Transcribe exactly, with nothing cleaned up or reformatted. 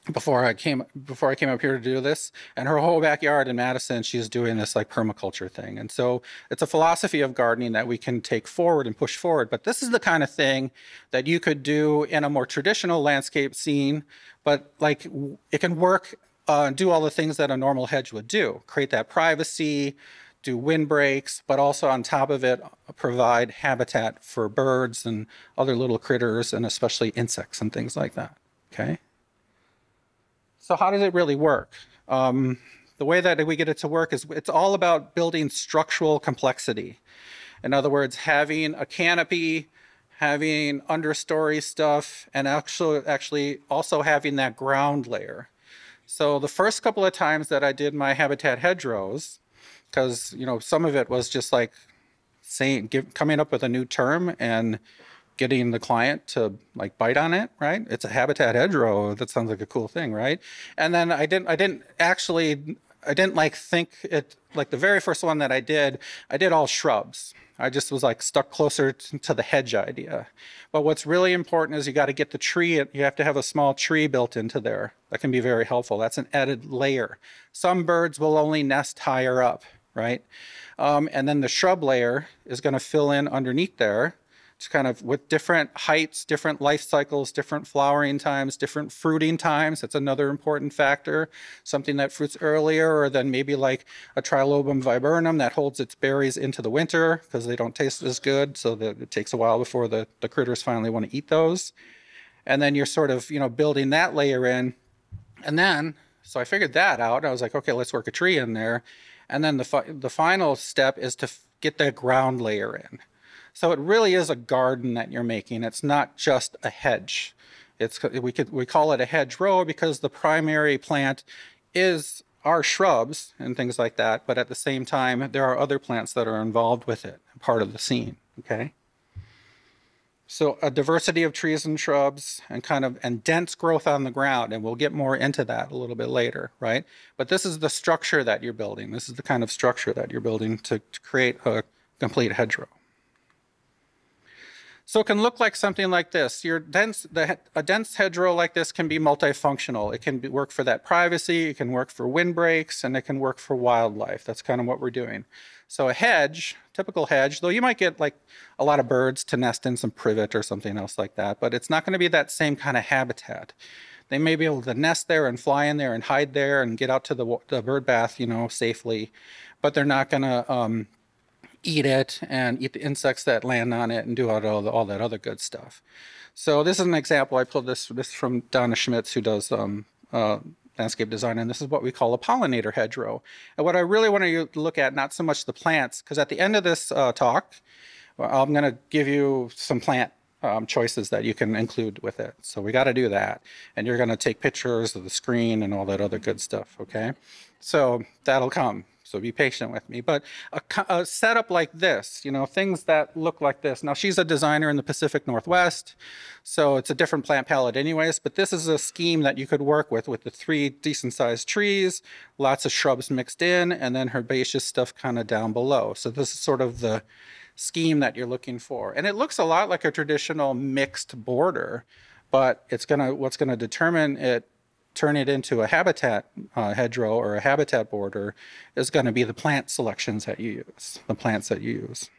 before I came before I came up here to do this. And her whole backyard in Madison, she's doing this like permaculture thing. And so it's a philosophy of gardening that we can take forward and push forward. But this is the kind of thing that you could do in a more traditional landscape scene, but like it can work uh, and do all the things that a normal hedge would do. Create that privacy, do windbreaks, but also on top of it, provide habitat for birds and other little critters, and especially insects and things like that. Okay. So how does it really work? Um, the way that we get it to work is it's all about building structural complexity. In other words, having a canopy, having understory stuff, and actually, actually also having that ground layer. So the first couple of times that I did my habitat hedgerows, because you know some of it was just like saying, give, coming up with a new term and getting the client to like bite on it, right? It's a habitat hedgerow. That sounds like a cool thing, right? And then I didn't, I didn't actually, I didn't like think it, like the very first one that I did, I did all shrubs. I just was like stuck closer to the hedge idea. But what's really important is you got to get the tree, you have to have a small tree built into there. That can be very helpful. That's an added layer. Some birds will only nest higher up, right? Um, and then the shrub layer is going to fill in underneath there. It's kind of with different heights, different life cycles, different flowering times, different fruiting times. That's another important factor. Something that fruits earlier, or then maybe like a Trilobum viburnum that holds its berries into the winter because they don't taste as good. So that it takes a while before the, the critters finally want to eat those. And then you're sort of, you know, building that layer in. And then, so I figured that out. I was like, okay, let's work a tree in there. And then the, fi- the final step is to f- get that ground layer in. So it really is a garden that you're making. It's not just a hedge. It's we could we call it a hedgerow because the primary plant is our shrubs and things like that. But at the same time, there are other plants that are involved with it, part of the scene. Okay. So a diversity of trees and shrubs and kind of and dense growth on the ground, and we'll get more into that a little bit later, right? But this is the structure that you're building. This is the kind of structure that you're building to, to create a complete hedgerow. So it can look like something like this. Your dense, the, a dense hedgerow like this can be multifunctional. It can be, work for that privacy, it can work for windbreaks, and it can work for wildlife. That's kind of what we're doing. So a hedge, typical hedge, though you might get like a lot of birds to nest in some privet or something else like that, but it's not going to be that same kind of habitat. They may be able to nest there and fly in there and hide there and get out to the, the bird bath, you know, safely, but they're not going to um, eat it and eat the insects that land on it and do all, all, all that other good stuff. So this is an example. I pulled this this from Donna Schmitz, who does um, uh, landscape design, and this is what we call a pollinator hedgerow. And what I really want to look at, not so much the plants, because at the end of this uh, talk, I'm going to give you some plant um, choices that you can include with it. So we got to do that. And you're going to take pictures of the screen and all that other good stuff, okay? So that'll come. So be patient with me. But a, a setup like this, you know, things that look like this. Now, she's a designer in the Pacific Northwest, so it's a different plant palette anyways, but this is a scheme that you could work with, with the three decent-sized trees, lots of shrubs mixed in, and then herbaceous stuff kind of down below. So this is sort of the scheme that you're looking for. And it looks a lot like a traditional mixed border, but it's gonna what's gonna determine it, turn it into a habitat uh, hedgerow or a habitat border is going to be the plant selections that you use, the plants that you use.